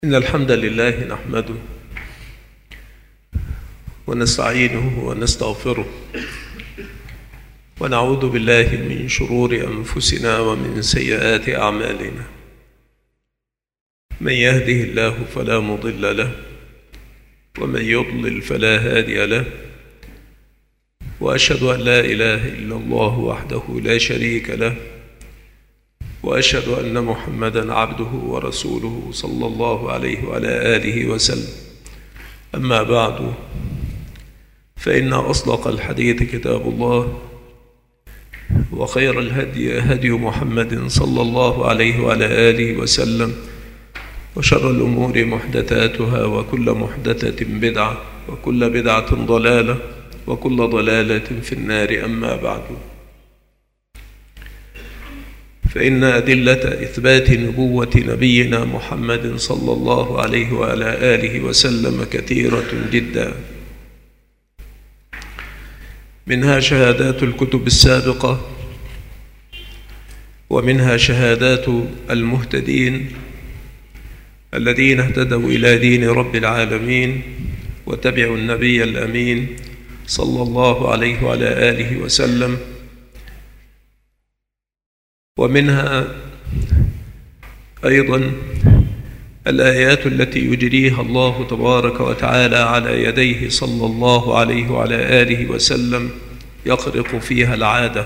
إن الحمد لله نحمده ونستعينه ونستغفره ونعوذ بالله من شرور أنفسنا ومن سيئات أعمالنا. من يهده الله فلا مضل له ومن يضلل فلا هادي له، وأشهد أن لا إله إلا الله وحده لا شريك له، وأشهد أن محمدًا عبده ورسوله صلى الله عليه وعلى آله وسلم. أما بعد، فإن أصدق الحديث كتاب الله، وخير الهدي هدي محمد صلى الله عليه وعلى آله وسلم، وشر الأمور محدثاتها، وكل محدثة بدعة، وكل بدعة ضلالة، وكل ضلالة في النار. أما بعد، فإن أدلة إثبات نبوة نبينا محمد صلى الله عليه وعلى آله وسلم كثيرة جدا، منها شهادات الكتب السابقة، ومنها شهادات المهتدين الذين اهتدوا إلى دين رب العالمين وتبعوا النبي الأمين صلى الله عليه وعلى آله وسلم، ومنها أيضا الآيات التي يجريها الله تبارك وتعالى على يديه صلى الله عليه وعلى آله وسلم يخرق فيها العادة.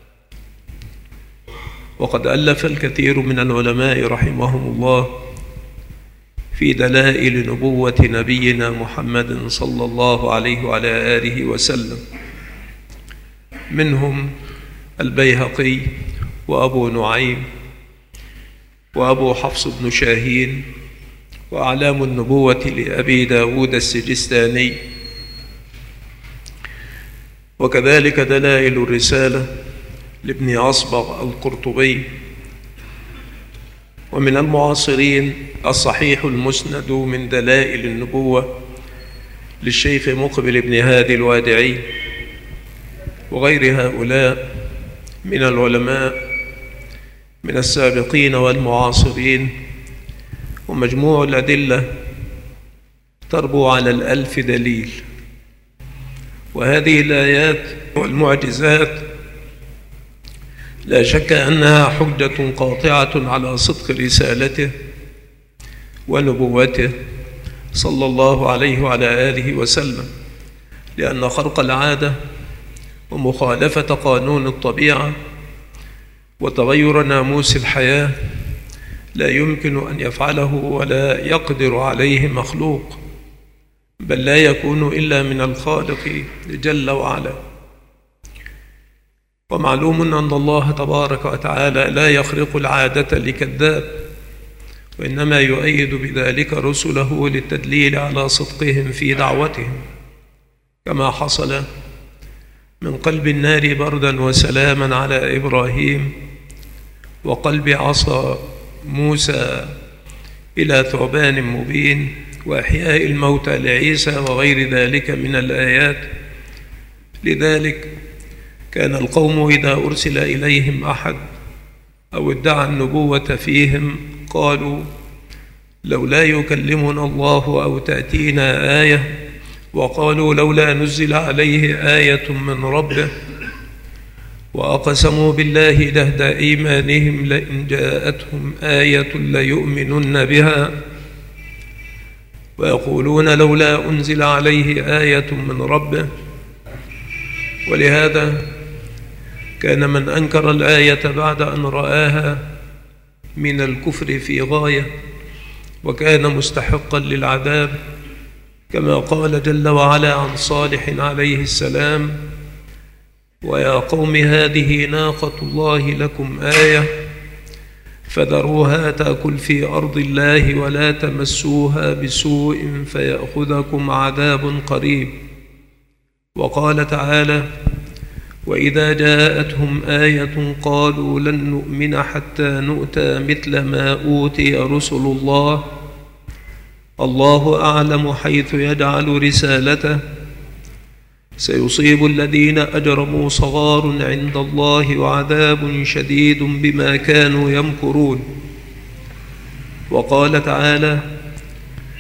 وقد ألف الكثير من العلماء رحمهم الله في دلائل نبوة نبينا محمد صلى الله عليه وعلى آله وسلم، منهم البيهقي وأبو نعيم وأبو حفص بن شاهين، وأعلام النبوة لأبي داود السجستاني، وكذلك دلائل الرسالة لابن أصبغ القرطبي. ومن المعاصرين الصحيح المسند من دلائل النبوة للشيخ مقبل بن هادي الوادعي، وغير هؤلاء من العلماء من السابقين والمعاصرين. ومجموع الأدلة تربو على 1000 دليل. وهذه الآيات والمعجزات لا شك أنها حجة قاطعة على صدق رسالته ونبوته صلى الله عليه وعلى آله وسلم، لأن خرق العادة ومخالفة قانون الطبيعة وتغير ناموس الحياة لا يمكن أن يفعله ولا يقدر عليه مخلوق، بل لا يكون إلا من الخالق جل وعلا. ومعلوم أن الله تبارك وتعالى لا يخرق العادة لكذاب، وإنما يؤيد بذلك رسله للتدليل على صدقهم في دعوتهم، كما حصل من قلب النار بردا وسلاما على إبراهيم، وقلب عصا موسى إلى ثعبان مبين، وإحياء الموتى لعيسى، وغير ذلك من الآيات. لذلك كان القوم إذا أرسل إليهم أحد أو ادعى النبوة فيهم قالوا: لولا يكلمنا الله أو تأتينا آية، وقالوا: لولا نزل عليه آية من ربه، وأقسموا بالله جهد إيمانهم لئن جاءتهم آية ليؤمنن بها، ويقولون: لولا أنزل عليه آية من ربه. ولهذا كان من أنكر الآية بعد أن رآها من الكفر في غاية، وكان مستحقا للعذاب، كما قال جل وعلا عن صالح عليه السلام: ويا قوم هذه ناقة الله لكم آية فذروها تأكل في أرض الله ولا تمسوها بسوء فيأخذكم عذاب قريب. وقال تعالى: وإذا جاءتهم آية قالوا لن نؤمن حتى نؤتى مثل ما أوتي رسل الله، الله أعلم حيث يجعل رسالته، سيصيب الذين أجرموا صغار عند الله وعذاب شديد بما كانوا يمكرون. وقال تعالى: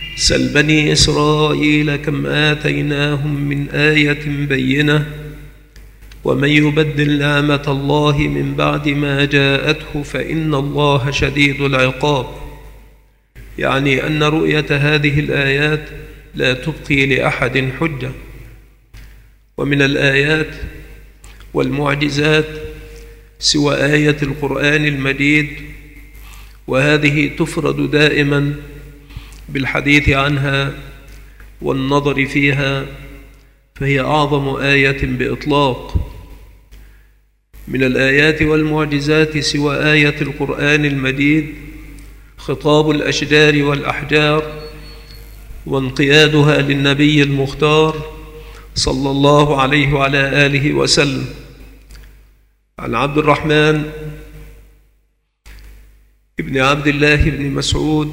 سل بني إسرائيل كم آتيناهم من آية بينة ومن يبدل نعمة الله من بعد ما جاءته فإن الله شديد العقاب. يعني أن رؤية هذه الآيات لا تبقي لأحد حجة. ومن الآيات والمعجزات سوى آية القرآن المجيد، وهذه تفرد دائما بالحديث عنها والنظر فيها، فهي أعظم آية بإطلاق. من الآيات والمعجزات سوى آية القرآن المجيد خطاب الأشجار والأحجار وانقيادها للنبي المختار صلى الله عليه وعلى آله وسلم. عن عبد الرحمن ابن عبد الله بن مسعود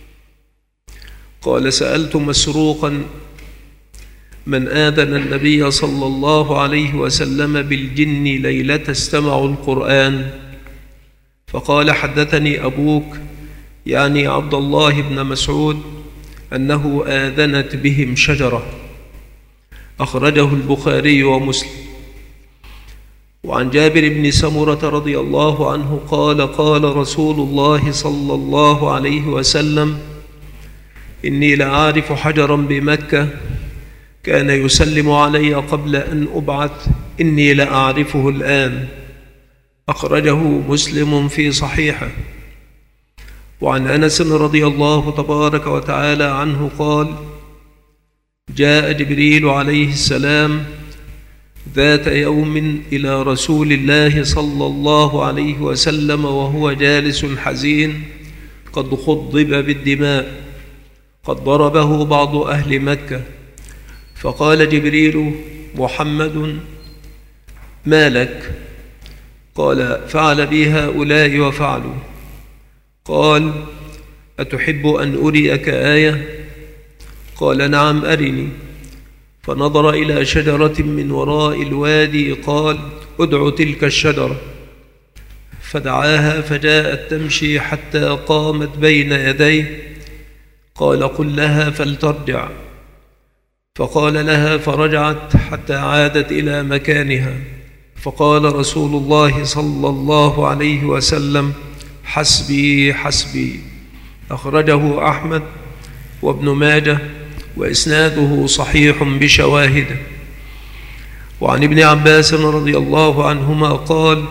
قال: سألت مسروقا من آذن النبي صلى الله عليه وسلم بالجن ليلة استمعوا القرآن، فقال: حدثني أبوك، يعني عبد الله بن مسعود، أنه آذنت بهم شجرة. أخرجه البخاري ومسلم. وعن جابر بن سمرة رضي الله عنه قال: قال رسول الله صلى الله عليه وسلم: إني لأعرف حجرا بمكة كان يسلم علي قبل أن أبعث، إني لأعرفه الآن. أخرجه مسلم في صحيحه. وعن أنس رضي الله تبارك وتعالى عنه قال: جاء جبريل عليه السلام ذات يوم إلى رسول الله صلى الله عليه وسلم وهو جالس حزين قد خضب بالدماء، قد ضربه بعض أهل مكة. فقال جبريل: محمد ما لك؟ قال: فعل بي هؤلاء وفعلوا. قال: أتحب أن أريك آية؟ قال: نعم أرني. فنظر إلى شجرة من وراء الوادي قال: ادع تلك الشجرة. فدعاها فجاءت تمشي حتى قامت بين يديه. قال: قل لها فلترجع. فقال لها فرجعت حتى عادت إلى مكانها. فقال رسول الله صلى الله عليه وسلم: حسبي حسبي. أخرجه أحمد وابن ماجه وإسناده صحيح بشواهده. وعن ابن عباس رضي الله عنهما قال: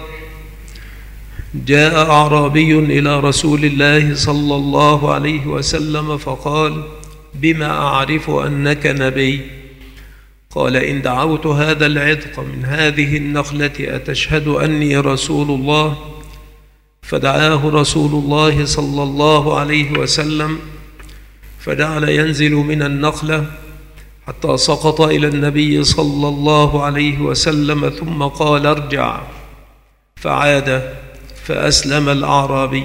جاء أعرابي إلى رسول الله صلى الله عليه وسلم فقال: بما أعرف أنك نبي؟ قال: إن دعوت هذا العتق من هذه النخلة أتشهد أني رسول الله؟ فدعاه رسول الله صلى الله عليه وسلم فجعل ينزل من النخلة حتى سقط إلى النبي صلى الله عليه وسلم، ثم قال: ارجع. فعاد فأسلم الأعرابي.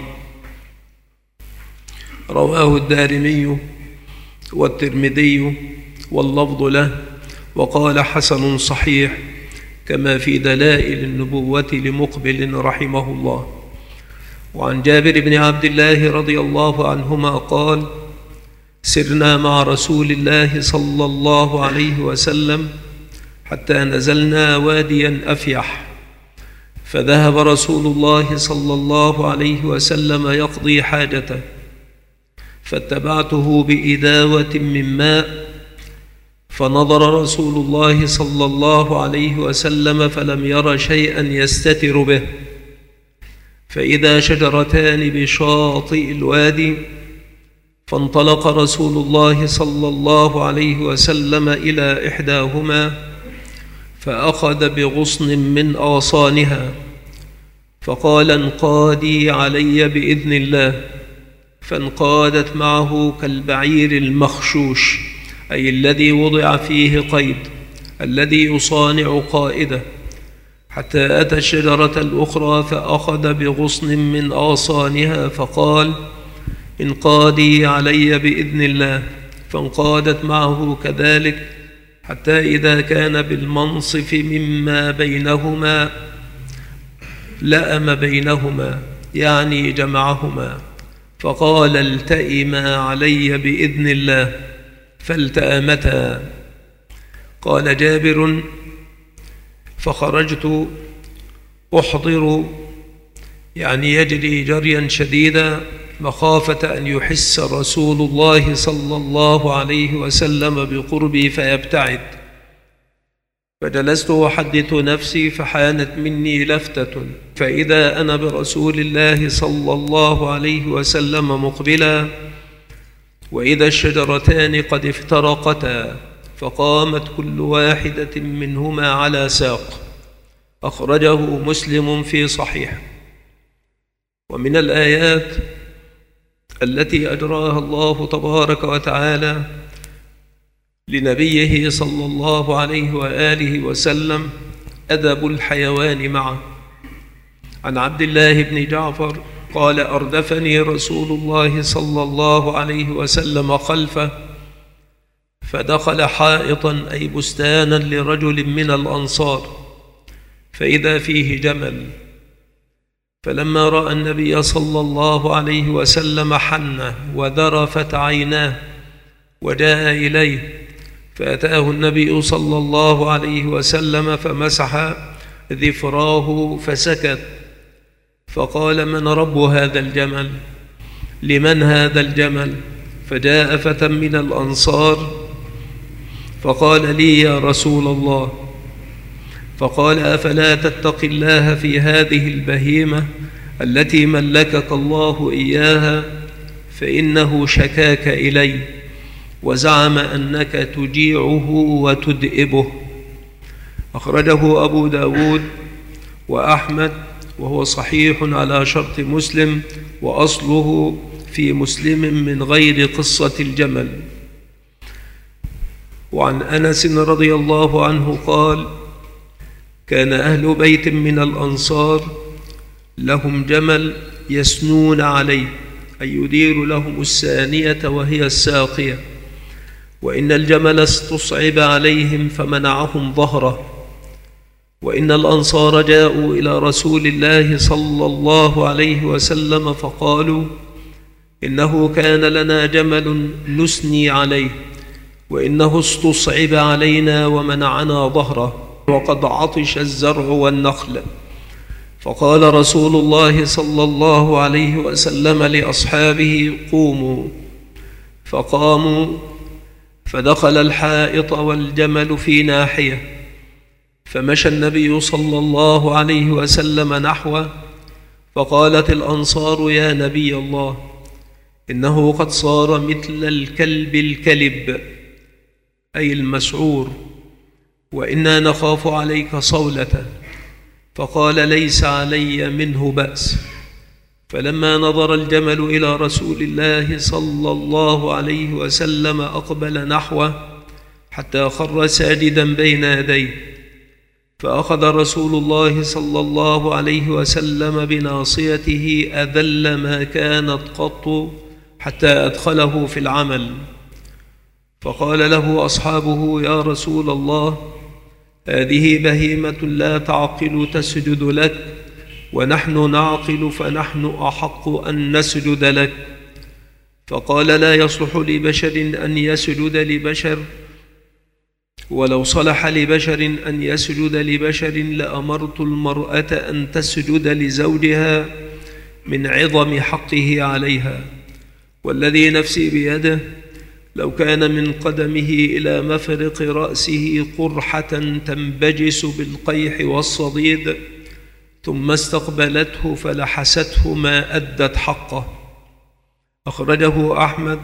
رواه الدارمي والترمذي واللفظ له، وقال: حسن صحيح، كما في دلائل النبوة لمقبل رحمه الله. وعن جابر بن عبد الله رضي الله عنهما قال: سرنا مع رسول الله صلى الله عليه وسلم حتى نزلنا واديا أفيح، فذهب رسول الله صلى الله عليه وسلم يقضي حاجته، فاتبعته بإداوة من ماء، فنظر رسول الله صلى الله عليه وسلم فلم ير شيئا يستتر به، فإذا شجرتان بشاطئ الوادي، فانطلق رسول الله صلى الله عليه وسلم إلى إحداهما فأخذ بغصن من أغصانها فقال: انقادي علي بإذن الله. فانقادت معه كالبعير المخشوش، أي الذي وضع فيه قيد، الذي يصانع قائده، حتى أتى الشجرة الأخرى فأخذ بغصن من أغصانها فقال: انقادي علي بإذن الله. فانقادت معه كذلك حتى إذا كان بالمنصف مما بينهما لأم بينهما، يعني جمعهما، فقال: التئما علي بإذن الله، فالتأمتا. قال جابر: فخرجت أحضر، يعني يجري جريا شديدا، مخافة أن يحس رسول الله صلى الله عليه وسلم بقربي فيبتعد. فجلست أحدث نفسي، فحانت مني لفتة، فإذا أنا برسول الله صلى الله عليه وسلم مقبلا، وإذا الشجرتان قد افترقتا، فقامت كل واحدة منهما على ساق. أخرجه مسلم في صحيحه. ومن الآيات التي أجراها الله تبارك وتعالى لنبيه صلى الله عليه وآله وسلم أدب الحيوان معه. عن عبد الله بن جعفر قال: أردفني رسول الله صلى الله عليه وسلم خلفه، فدخل حائطا أي بستانا لرجل من الأنصار، فإذا فيه جمل، فلما رأى النبي صلى الله عليه وسلم حنه وذرفت عيناه وجاء إليه، فأتاه النبي صلى الله عليه وسلم فمسح ذفراه فسكت، فقال: من رب هذا الجمل؟ لمن هذا الجمل؟ فجاء فتى من الأنصار فقال: لي يا رسول الله. فقال: أفلا تتقي الله في هذه البهيمة التي ملكك الله إياها، فإنه شكاك إلي وزعم أنك تجيعه وتدئبه. أخرجه أبو داود وأحمد، وهو صحيح على شرط مسلم، وأصله في مسلم من غير قصة الجمل. وعن أنس رضي الله عنه قال: كان أهل بيت من الأنصار لهم جمل يسنون عليه، أي يدير لهم السانية وهي الساقية، وإن الجمل استصعب عليهم فمنعهم ظهره. وإن الأنصار جاءوا إلى رسول الله صلى الله عليه وسلم فقالوا: إنه كان لنا جمل نسني عليه، وإنه استصعب علينا ومنعنا ظهره، وقد عطش الزرع والنخل. فقال رسول الله صلى الله عليه وسلم لأصحابه: قوموا. فقاموا، فدخل الحائط والجمل في ناحية، فمشى النبي صلى الله عليه وسلم نحوه، فقالت الأنصار: يا نبي الله، إنه قد صار مثل الكلب الكلب، أي المسعور، وإنا نخاف عليك صولته. فقال: ليس علي منه بأس. فلما نظر الجمل إلى رسول الله صلى الله عليه وسلم أقبل نحوه حتى خر ساجدا بين يديه، فأخذ رسول الله صلى الله عليه وسلم بناصيته أذل ما كانت قط حتى أدخله في العمل. فقال له أصحابه: يا رسول الله، هذه بهيمة لا تعقل تسجد لك، ونحن نعقل فنحن أحق أن نسجد لك. فقال: لا يصلح لبشر أن يسجد لبشر، ولو صلح لبشر أن يسجد لبشر لأمرت المرأة أن تسجد لزوجها من عظم حقه عليها، والذي نفسي بيده لو كان من قدمه إلى مفرق رأسه قرحة تنبجس بالقيح والصديد، ثم استقبلته فلحسته ما أدت حقه. أخرجه أحمد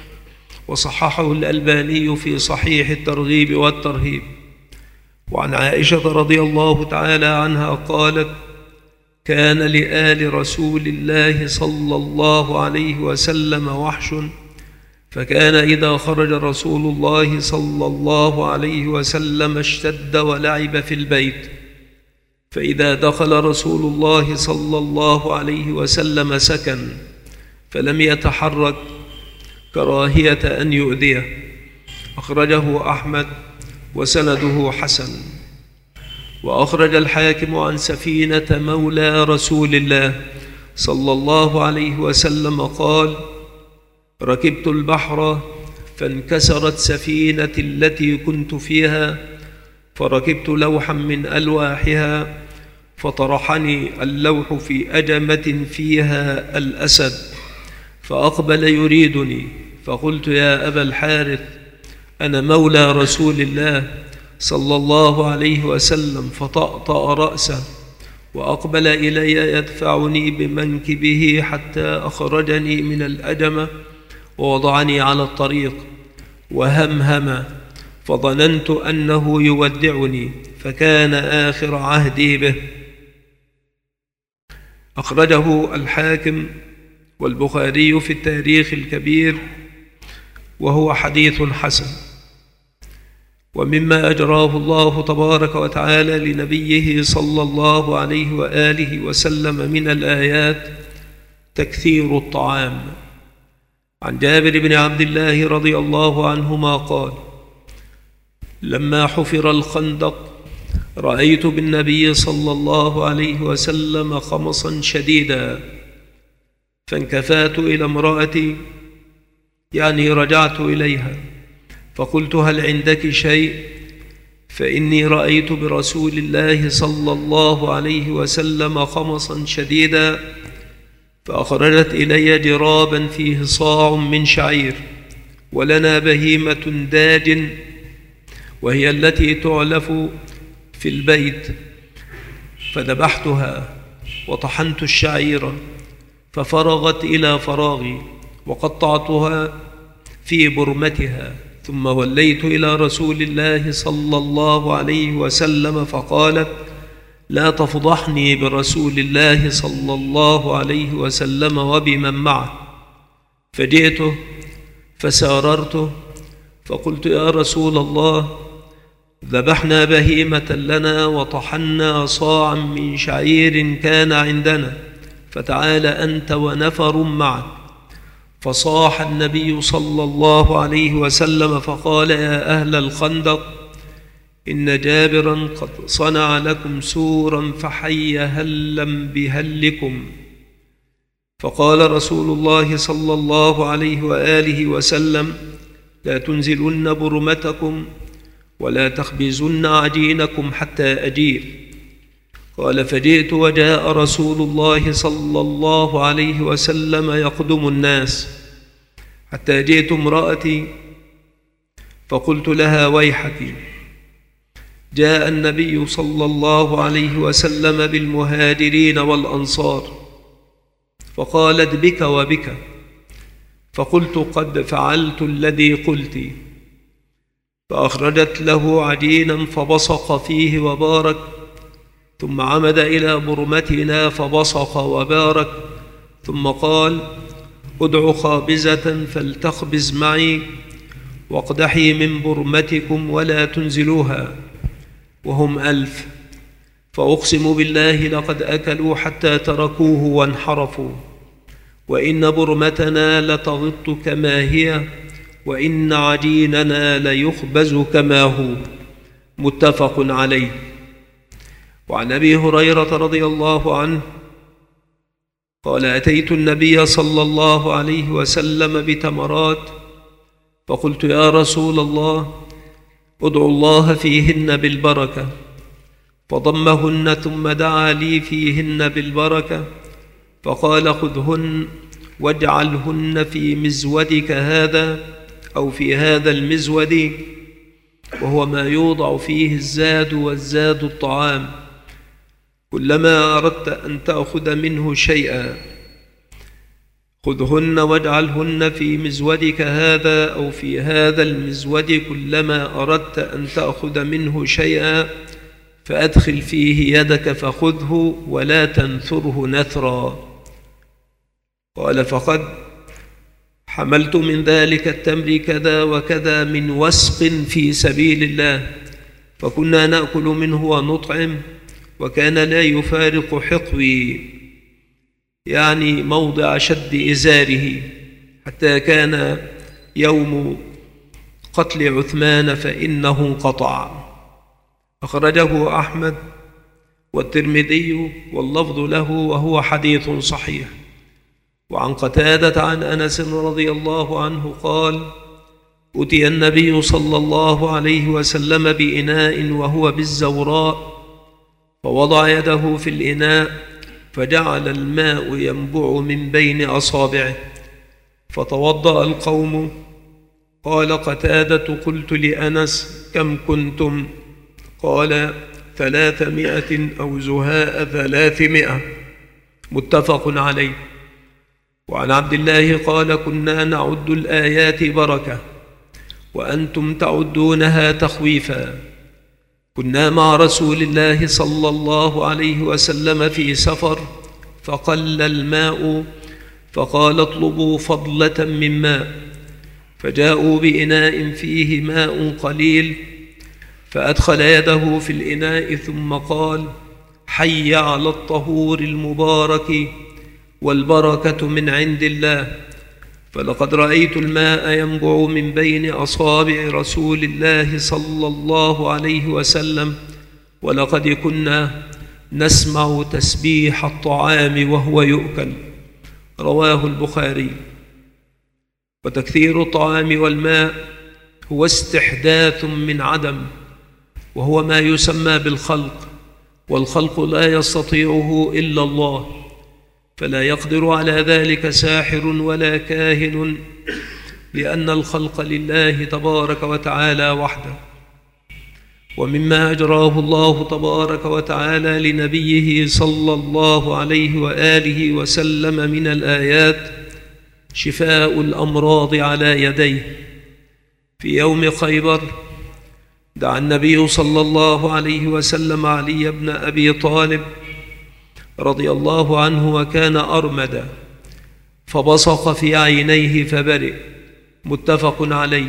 وصححه الألباني في صحيح الترغيب والترهيب. وعن عائشة رضي الله تعالى عنها قالت: كان لآل رسول الله صلى الله عليه وسلم وحش، فكان إذا خرج رسول الله صلى الله عليه وسلم اشتد ولعب في البيت، فإذا دخل رسول الله صلى الله عليه وسلم سكن فلم يتحرك كراهية أن يؤذيه. أخرجه أحمد وسنده حسن. وأخرج الحاكم عن سفينة مولى رسول الله صلى الله عليه وسلم قال: ركبت البحر فانكسرت سفينتي التي كنت فيها، فركبت لوحا من ألواحها، فطرحني اللوح في أجمة فيها الأسد، فأقبل يريدني، فقلت: يا أبا الحارث، أنا مولى رسول الله صلى الله عليه وسلم. فطأطأ رأسه وأقبل إلي يدفعني بمنكبه حتى أخرجني من الأجمة ووضعني على الطريق، وهمهم، فظننت أنه يودعني، فكان آخر عهدي به. أخرجه الحاكم والبخاري في التاريخ الكبير، وهو حديث حسن. ومما أجراه الله تبارك وتعالى لنبيه صلى الله عليه وآله وسلم من الآيات تكثير الطعام. عن جابر بن عبد الله رضي الله عنهما قال: لما حفر الخندق رأيت بالنبي صلى الله عليه وسلم خمصا شديدا، فانكفأت إلى امرأتي، يعني رجعت إليها، فقلت: هل عندك شيء؟ فإني رأيت برسول الله صلى الله عليه وسلم خمصا شديدا. فأخرجت إلي جرابا فيه صاع من شعير، ولنا بهيمة داج، وهي التي تعلف في البيت، فذبحتها وطحنت الشعير، ففرغت إلى فراغي، وقطعتها في برمتها، ثم وليت إلى رسول الله صلى الله عليه وسلم، فقالت: لا تفضحني برسول الله صلى الله عليه وسلم وبمن معه. فجئته فساررته، فقلت: يا رسول الله، ذبحنا بهيمة لنا وطحنا صاعا من شعير كان عندنا، فتعال أنت ونفر معك. فصاح النبي صلى الله عليه وسلم فقال: يا أهل الخندق، إن جابرا قد صنع لكم سورا فحي هلا بهلكم. فقال رسول الله صلى الله عليه وآله وسلم: لا تنزلن برمتكم ولا تخبزن عجينكم حتى أجيء. قال: فجئت وجاء رسول الله صلى الله عليه وسلم يقدم الناس، حتى جئت امرأتي، فقلت لها: ويحك، جاء النبي صلى الله عليه وسلم بالمهاجرين والأنصار. فقالت: بك وبك. فقلت: قد فعلت الذي قلت. فأخرجت له عجينا فبصق فيه وبارك، ثم عمد إلى برمتنا فبصق وبارك، ثم قال: ادع خابزة فلتخبز معي، واقدحي من برمتكم ولا تنزلوها، وهم 1000. فأقسم بالله لقد أكلوا حتى تركوه وانحرفوا، وإن برمتنا لتغط كما هي، وإن عجيننا ليخبز كما هو. متفق عليه. وعن أبي هريرة رضي الله عنه قال: أتيت النبي صلى الله عليه وسلم بتمرات، فقلت: يا رسول الله، ادعو الله فيهن بالبركة. فضمهن ثم دعا لي فيهن بالبركة، فقال: خذهن واجعلهن في مزودك هذا، أو في هذا المزود، وهو ما يوضع فيه الزاد، والزاد الطعام. كلما أردت أن تأخذ منه شيئا خذهن واجعلهن في مزودك هذا، أو في هذا المزود، كلما أردت أن تأخذ منه شيئا فأدخل فيه يدك فخذه، ولا تنثره نثرا. قال: فقد حملت من ذلك التمر كذا وكذا من وسق في سبيل الله، فكنا نأكل منه ونطعم، وكان لا يفارق حقوي، يعني موضع شد إزاره، حتى كان يوم قتل عثمان فإنه انقطع. أخرجه أحمد والترمذي واللفظ له وهو حديث صحيح. وعن قتادة عن أنس رضي الله عنه قال: أتي النبي صلى الله عليه وسلم بإناء وهو بالزوراء، فوضع يده في الإناء فجعل الماء ينبع من بين أصابعه، فتوضأ القوم. قال قتادة: قلت لأنس: كم كنتم؟ قال: 300 أو زهاء 300. متفق عليه. وعن عبد الله قال: كنا نعد الآيات بركة وأنتم تعدونها تخويفا. كنا مع رسول الله صلى الله عليه وسلم في سفر، فقل الماء، فقال: اطلبوا فضلة من ماء، فجاءوا بإناء فيه ماء قليل، فأدخل يده في الإناء ثم قال: حي على الطهور المبارك والبركة من عند الله، فلقد رأيت الماء ينبع من بين أصابع رسول الله صلى الله عليه وسلم، ولقد كنا نسمع تسبيح الطعام وهو يؤكل. رواه البخاري. وتكثير الطعام والماء هو استحداث من عدم، وهو ما يسمى بالخلق، والخلق لا يستطيعه إلا الله، فلا يقدر على ذلك ساحر ولا كاهن، لأن الخلق لله تبارك وتعالى وحده. ومما أجراه الله تبارك وتعالى لنبيه صلى الله عليه وآله وسلم من الآيات شفاء الأمراض على يديه. في يوم خيبر دعا النبي صلى الله عليه وسلم علي بن أبي طالب رضي الله عنه، وكان أرمدا، فبصق في عينيه فبرئ. متفق عليه.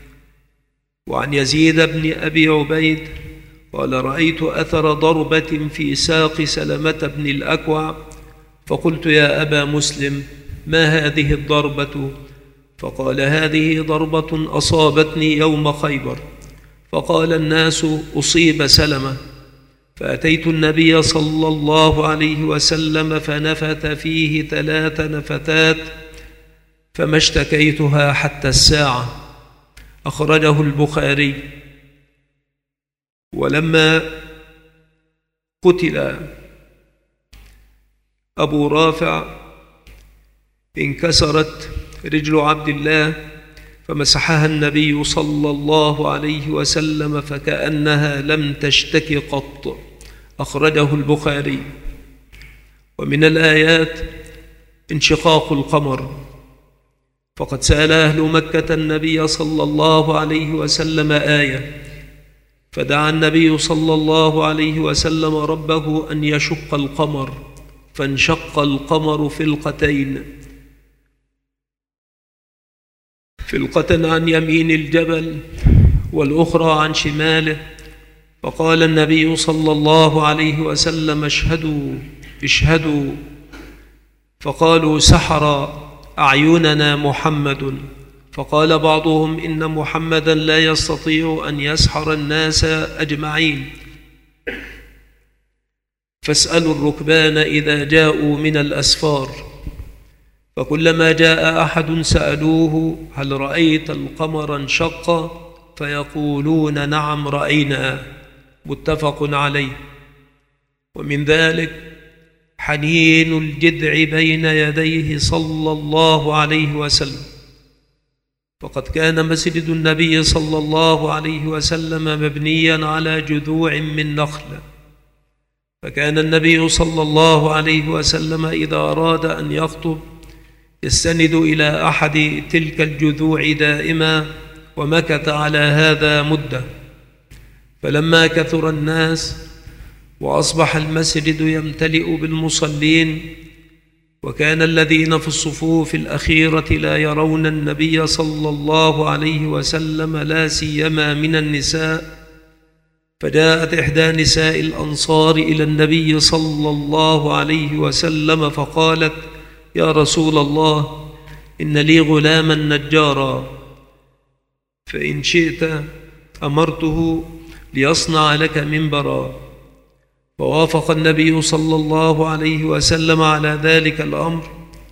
وعن يزيد بن أبي عبيد قال: رأيت أثر ضربة في ساق سلمة بن الأكوع، فقلت: يا أبا مسلم، ما هذه الضربة؟ فقال: هذه ضربة أصابتني يوم خيبر. فقال الناس: أصيب سلمة. فأتيت النبي صلى الله عليه وسلم فنفث فيه 3 نفثات، فما اشتكيتها حتى الساعة. أخرجه البخاري. ولما قتل أبو رافع انكسرت رجل عبد الله، فمسحها النبي صلى الله عليه وسلم فكأنها لم تشتك قط. أخرجه البخاري. ومن الآيات انشقاق القمر، فقد سأل أهل مكة النبي صلى الله عليه وسلم آية، فدعا النبي صلى الله عليه وسلم ربه أن يشق القمر، فانشق القمر فلقتين، فلقة عن يمين الجبل والأخرى عن شماله. فقال النبي صلى الله عليه وسلم: اشهدوا اشهدوا. فقالوا: سحر أعيننا محمد. فقال بعضهم: إن محمدا لا يستطيع أن يسحر الناس أجمعين، فاسألوا الركبان إذا جاءوا من الأسفار. فكلما جاء أحد سألوه: هل رأيت القمر انشق؟ فيقولون: نعم رأينا. متفق عليه. ومن ذلك حنين الجذع بين يديه صلى الله عليه وسلم، فقد كان مسجد النبي صلى الله عليه وسلم مبنيا على جذوع من نخل، فكان النبي صلى الله عليه وسلم إذا أراد أن يخطب يستند إلى أحد تلك الجذوع دائما، ومكث على هذا مدة. فلما كثر الناس وأصبح المسجد يمتلئ بالمصلين، وكان الذين في الصفوف الأخيرة لا يرون النبي صلى الله عليه وسلم، لا سيما من النساء، فجاءت إحدى نساء الأنصار إلى النبي صلى الله عليه وسلم فقالت: يا رسول الله، إن لي غلاما نجارا، فإن شئت أمرته ليصنع لك منبرا. فوافق النبي صلى الله عليه وسلم على ذلك الأمر،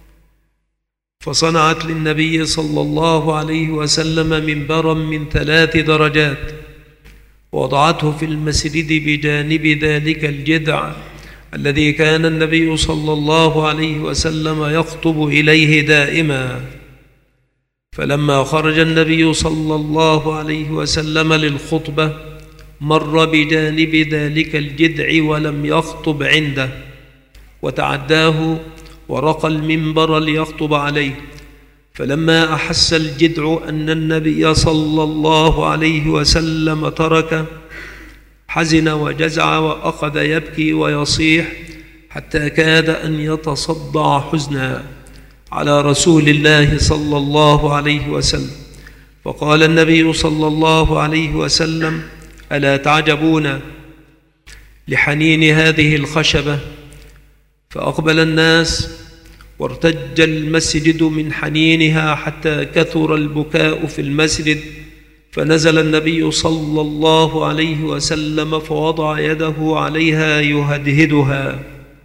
فصنعت للنبي صلى الله عليه وسلم منبرا من 3 درجات، ووضعته في المسجد بجانب ذلك الجذع الذي كان النبي صلى الله عليه وسلم يخطب إليه دائما. فلما خرج النبي صلى الله عليه وسلم للخطبة مر بجانب ذلك الجذع ولم يخطب عنده، وتعداه ورقى المنبر ليخطب عليه. فلما أحس الجذع أن النبي صلى الله عليه وسلم تركه حزن وجزع، وأخذ يبكي ويصيح حتى كاد أن يتصدع حزنا على رسول الله صلى الله عليه وسلم. فقال النبي صلى الله عليه وسلم: ألا تعجبون لحنين هذه الخشبة؟ فأقبل الناس وارتج المسجد من حنينها حتى كثر البكاء في المسجد. فنزل النبي صلى الله عليه وسلم فوضع يده عليها يهدهدها.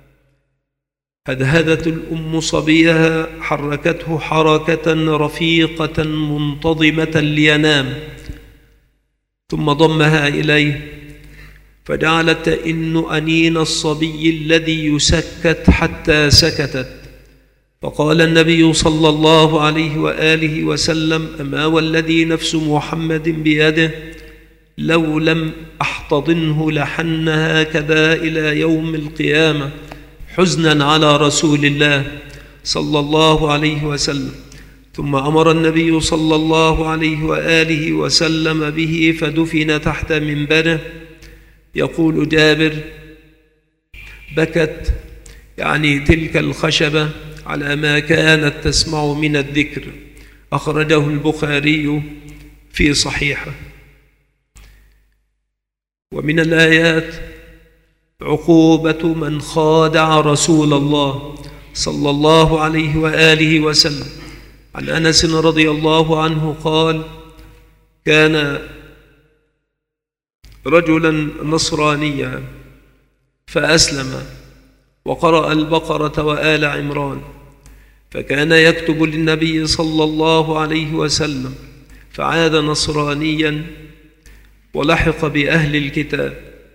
هدهدت الأم صبيها، حركته حركة رفيقة منتظمة لينام، ثم ضمها إليه، فجعلت تئن أنين الصبي الذي يسكت حتى سكتت. فقال النبي صلى الله عليه وآله وسلم: أما والذي نفس محمد بيده لو لم أحتضنه لحن هكذا إلى يوم القيامة، حزنا على رسول الله صلى الله عليه وسلم. ثم أمر النبي صلى الله عليه وآله وسلم به فدفن تحت منبره. يقول جابر: بكت يعني تلك الخشبة على ما كانت تسمع من الذكر. أخرجه البخاري في صحيحه. ومن الآيات عقوبة من خادع رسول الله صلى الله عليه وآله وسلم. عن أنس رضي الله عنه قال: كان رجلا نصرانيا فأسلم وقرأ البقرة وآل عمران، فكان يكتب للنبي صلى الله عليه وسلم، فعاد نصرانيا ولحق بأهل الكتاب،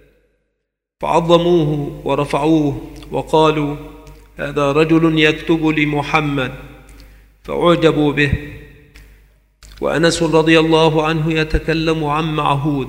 فعظموه ورفعوه وقالوا: هذا رجل يكتب لمحمد، فأعجبوا به. وأنس رضي الله عنه يتكلم عن معهود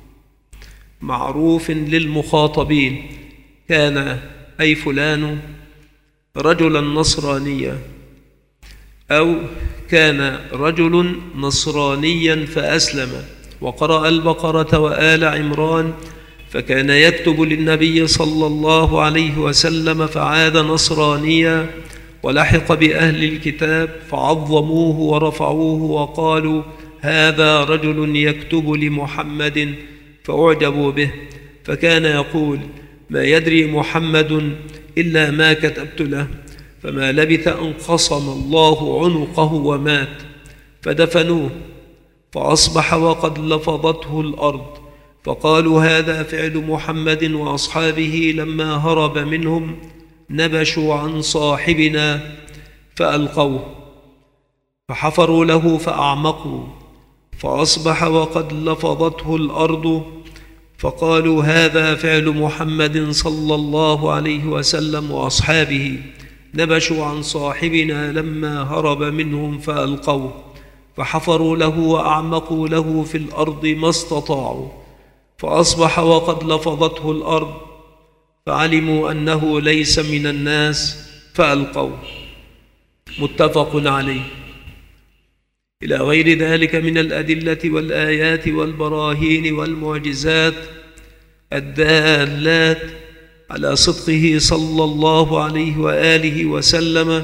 معروف للمخاطبين، كان أي فلان رجلا نصرانيا، أو كان رجل نصرانيا فأسلم وقرأ البقرة وآل عمران، فكان يكتب للنبي صلى الله عليه وسلم، فعاد نصرانيا ولحق بأهل الكتاب، فعظموه ورفعوه وقالوا: هذا رجل يكتب لمحمد، فأعجبوا به. فكان يقول: ما يدري محمد إلا ما كتبت له. فما لبث أن قصم الله عنقه ومات، فدفنوه، فأصبح وقد لفظته الأرض. فقالوا: هذا فعل محمد وأصحابه لما هرب منهم، نبشوا عن صاحبنا فألقوه، فحفروا له فأعمقوا، فأصبح وقد لفظته الأرض. فقالوا: هذا فعل محمد صلى الله عليه وسلم وأصحابه، نبشوا عن صاحبنا لما هرب منهم فألقوه، فحفروا له وأعمقوا له في الأرض ما استطاعوا، فأصبح وقد لفظته الأرض، فعلموا أنه ليس من الناس فألقوه. متفق عليه. إلى غير ذلك من الأدلة والآيات والبراهين والمعجزات الدالات على صدقه صلى الله عليه وآله وسلم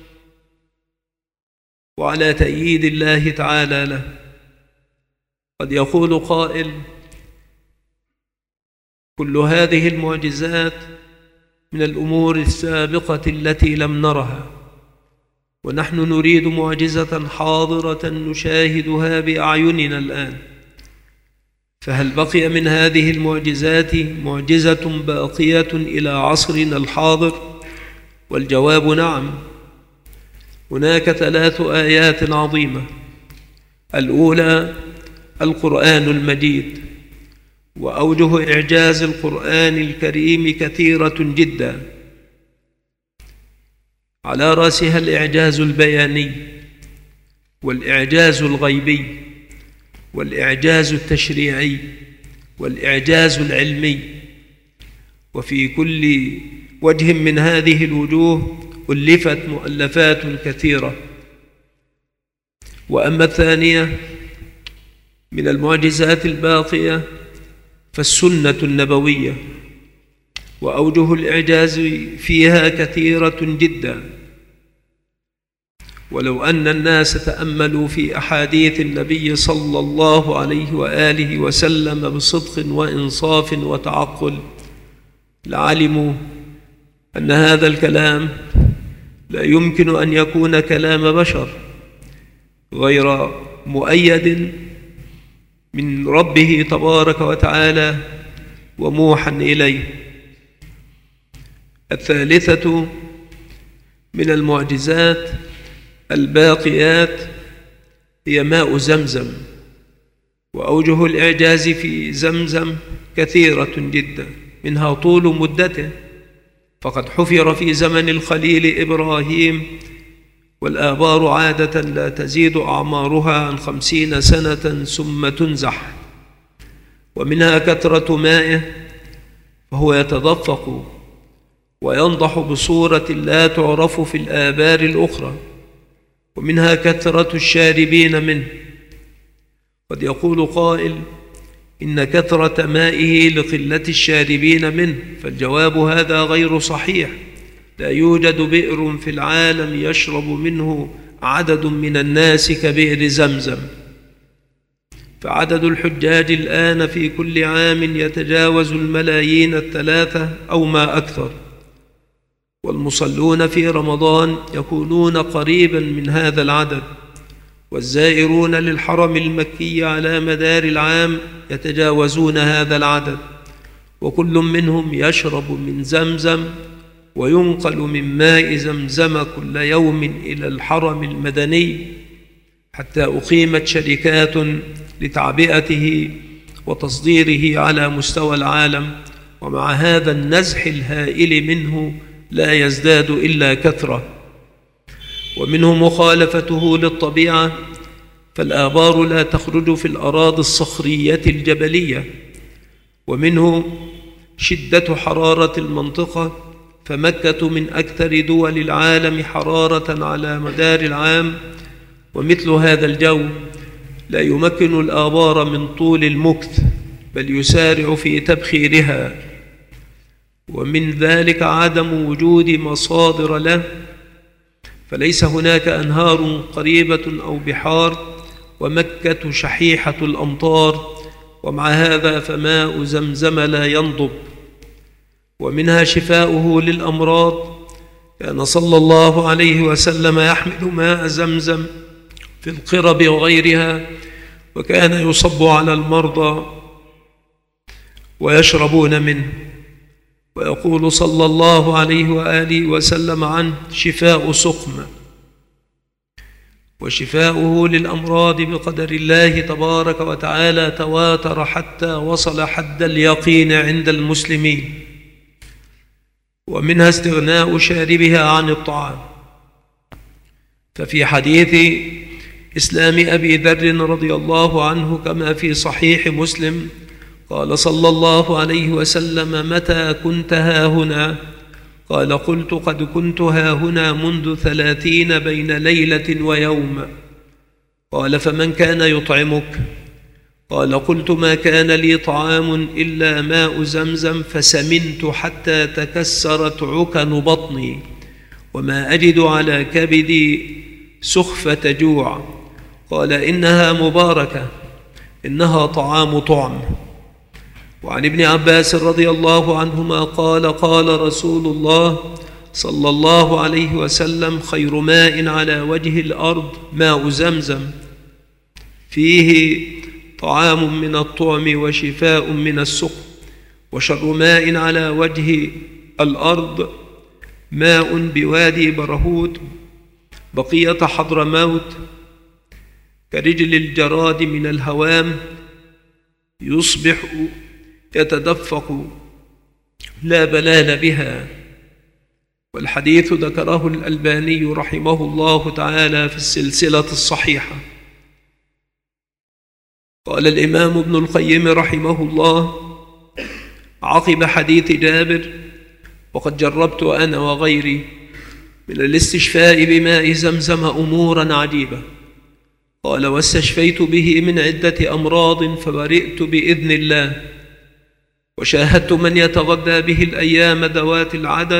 وعلى تأييد الله تعالى له. قد يقول قائل: كل هذه المعجزات من الأمور السابقة التي لم نرها، ونحن نريد معجزة حاضرة نشاهدها بأعيننا الآن. فهل بقي من هذه المعجزات معجزة باقية إلى عصرنا الحاضر؟ والجواب نعم. هناك 3 آيات عظيمة. الأولى القرآن المجيد، وأوجه إعجاز القرآن الكريم كثيرة جدا، على رأسها الإعجاز البياني، والإعجاز الغيبي، والإعجاز التشريعي، والإعجاز العلمي. وفي كل وجه من هذه الوجوه ألفت مؤلفات كثيرة. وأما الثانية من المعجزات الباقية فالسنة النبوية، وأوجه الإعجاز فيها كثيرة جدا. ولو أن الناس تأملوا في أحاديث النبي صلى الله عليه وآله وسلم بصدق وإنصاف وتعقل لعلموا أن هذا الكلام لا يمكن أن يكون كلام بشر، غير مؤيد من ربه تبارك وتعالى وموحى إليه. الثالثة من المعجزات الباقيات هي ماء زمزم، وأوجه الإعجاز في زمزم كثيرة جدا، منها طول مدته، فقد حفر في زمن الخليل إبراهيم، والآبار عادة لا تزيد أعمارها عن 50 سنة ثم تنزح. ومنها كثرة مائه، فهو يتدفق وينضح بصورة لا تعرف في الآبار الأخرى. ومنها كثرة الشاربين منه. قد يقول قائل إن كثرة مائه لقلة الشاربين منه، فالجواب هذا غير صحيح. لا يوجد بئر في العالم يشرب منه عدد من الناس كبئر زمزم، فعدد الحجاج الآن في كل عام يتجاوز 2,000,000 أو ما أكثر، والمصلون في رمضان يكونون قريبا من هذا العدد، والزائرون للحرم المكي على مدار العام يتجاوزون هذا العدد، وكل منهم يشرب من زمزم، وينقل من ماء زمزم كل يوم إلى الحرم المدني، حتى أقيمت شركات لتعبئته وتصديره على مستوى العالم. ومع هذا النزح الهائل منه لا يزداد إلا كثرة. ومنه مخالفته للطبيعة، فالآبار لا تخرج في الأراضي الصخرية الجبلية. ومنه شدة حرارة المنطقة، فمكة من أكثر دول العالم حرارة على مدار العام، ومثل هذا الجو لا يمكن الآبار من طول المكث، بل يسارع في تبخيرها. ومن ذلك عدم وجود مصادر له، فليس هناك أنهار قريبة أو بحار، ومكة شحيحة الأمطار، ومع هذا فماء زمزم لا ينضب. ومنها شفاؤه للأمراض، كان صلى الله عليه وسلم يحمل ماء زمزم في القرب وغيرها، وكان يصب على المرضى ويشربون منه. ويقول صلى الله عليه وآله وسلم عنه: شفاء سقم. وشفاؤه للأمراض بقدر الله تبارك وتعالى تواتر حتى وصل حد اليقين عند المسلمين. ومنها استغناء شاربها عن الطعام، ففي حديث إسلام أبي ذر رضي الله عنه كما في صحيح مسلم قال صلى الله عليه وسلم: متى كنت هاهنا؟ قال: قلت: قد كنت هاهنا منذ 30 بين ليلة ويوم. قال: فمن كان يطعمك؟ قال: قلت: ما كان لي طعام إلا ماء زمزم، فسمنت حتى تكسرت عكن بطني، وما أجد على كبدي سخفة جوع. قال: إنها مباركة، إنها طعام طعم. وعن ابن عباس رضي الله عنهما قال: قال رسول الله صلى الله عليه وسلم: خير ماء على وجه الأرض ماء زمزم، فيه طعام من الطعم وشفاء من السقم، وشر ماء على وجه الأرض ماء بوادي برهوت بقية حضرموت، كرجل الجراد من الهوام، يصبح يتدفق لا بلال بها. والحديث ذكره الألباني رحمه الله تعالى في السلسلة الصحيحة. قال الإمام ابن القيم رحمه الله عقب حديث جابر: وقد جربت أنا وغيري من الاستشفاء بماء زمزم أمورا عجيبة. قال: واستشفيت به من عدة أمراض فبرئت بإذن الله، وشاهدت من يتغذى به الأيام ذوات العدد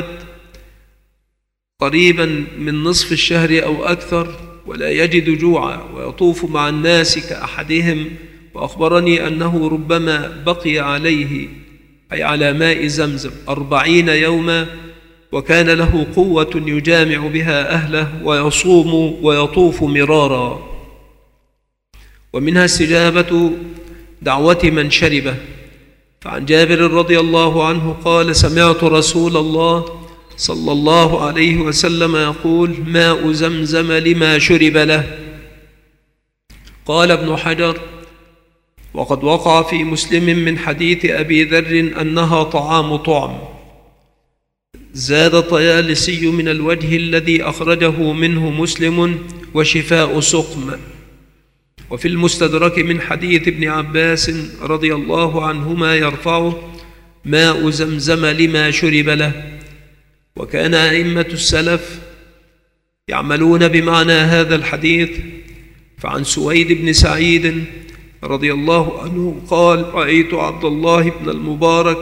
قريبا من نصف الشهر أو أكثر ولا يجد جوعا، ويطوف مع الناس كأحدهم. وأخبرني أنه ربما بقي عليه، أي على ماء زمزم، 40 يوما، وكان له قوة يجامع بها أهله ويصوم ويطوف مرارا. ومنها استجابة دعوة من شربه. فعن جابر رضي الله عنه قال: سمعت رسول الله صلى الله عليه وسلم يقول: ماء زمزم لما شرب له. قال ابن حجر: وقد وقع في مسلم من حديث أبي ذر أنها طعام طعم. زاد الطيالسي من الوجه الذي أخرجه منه مسلم: وشفاء سقم. وفي المستدرك من حديث ابن عباس رضي الله عنهما يرفعه: ماء زمزم لما شرب له. وكان أئمة السلف يعملون بمعنى هذا الحديث. فعن سويد بن سعيد رضي الله عنه قال: رأيت عبد الله بن المبارك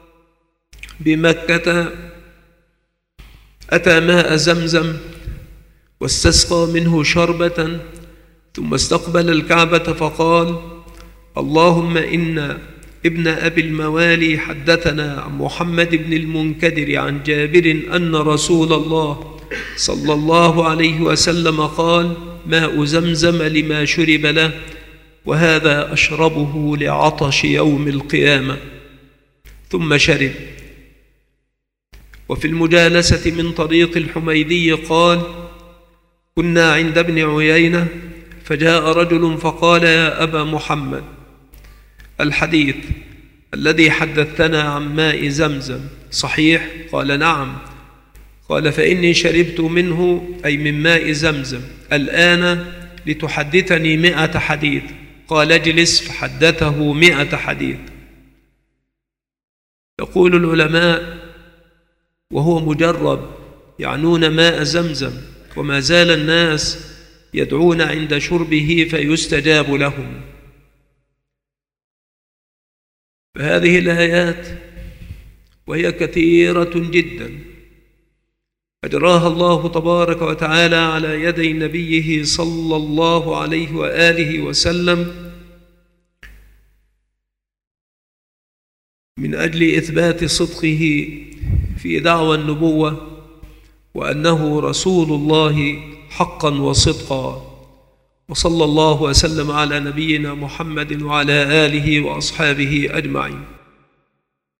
بمكة أتى ماء زمزم واستسقى منه شربة، ثم استقبل الكعبة فقال: اللهم إن ابن أبي الموالي حدثنا عن محمد بن المنكدر عن جابر أن رسول الله صلى الله عليه وسلم قال: ماء زمزم لما شرب له، وهذا أشربه لعطش يوم القيامة. ثم شرب. وفي المجالسة من طريق الحميدي قال: كنا عند ابن عيينة فجاء رجل فقال: يا أبا محمد، الحديث الذي حدثنا عن ماء زمزم صحيح؟ قال: نعم. قال: فإني شربت منه، أي من ماء زمزم، الآن لتحدثني 100 حديث. قال: اجلس. فحدثه 100 حديث. يقول العلماء وهو مجرب يعنون ماء زمزم، وما زال الناس يدعون عند شربه فيستجاب لهم. فهذه الآيات وهي كثيرة جدا أجراها الله تبارك وتعالى على يدي نبيه صلى الله عليه وآله وسلم من أجل إثبات صدقه في دعوى النبوة، وأنه رسول الله حقا وصدقا. وصلى الله وسلم على نبينا محمد وعلى آله وأصحابه أجمعين.